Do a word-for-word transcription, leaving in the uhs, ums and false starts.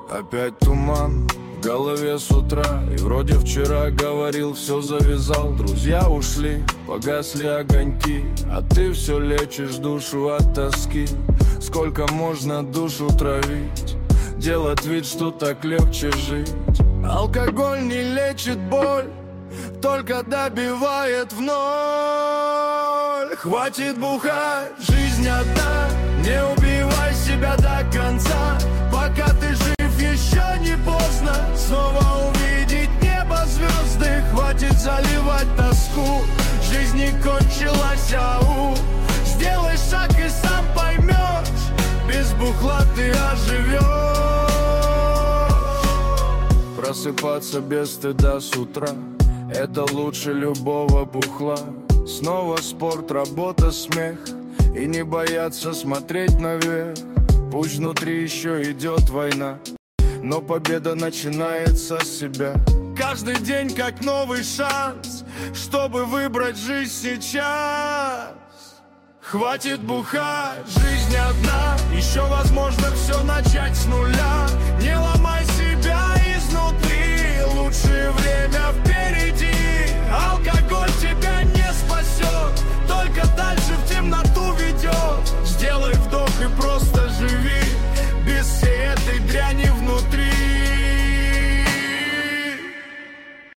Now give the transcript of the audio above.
Опять туман в голове с утра, и вроде вчера говорил, все завязал. Друзья ушли, погасли огоньки, а ты все лечишь душу от тоски. Сколько можно душу травить, делать вид, что так легче жить. Алкоголь не лечит боль, только добивает в ноль. Хватит бухать, жизнь одна, не убивай себя до конца. Пока ты жив, еще не поздно снова увидеть небо, звезды. Хватит заливать тоску, жизнь не кончилась, ау. Сделай шаг и сам поймешь, без бухла ты оживешь. Просыпаться без стыда с утра — это лучше любого бухла. Снова спорт, работа, смех, и не бояться смотреть наверх. Пусть внутри еще идет война, но победа начинается с себя. Каждый день как новый шанс, чтобы выбрать жизнь сейчас. Хватит бухать, жизнь одна, еще возможно все начать с нуля. Не ломай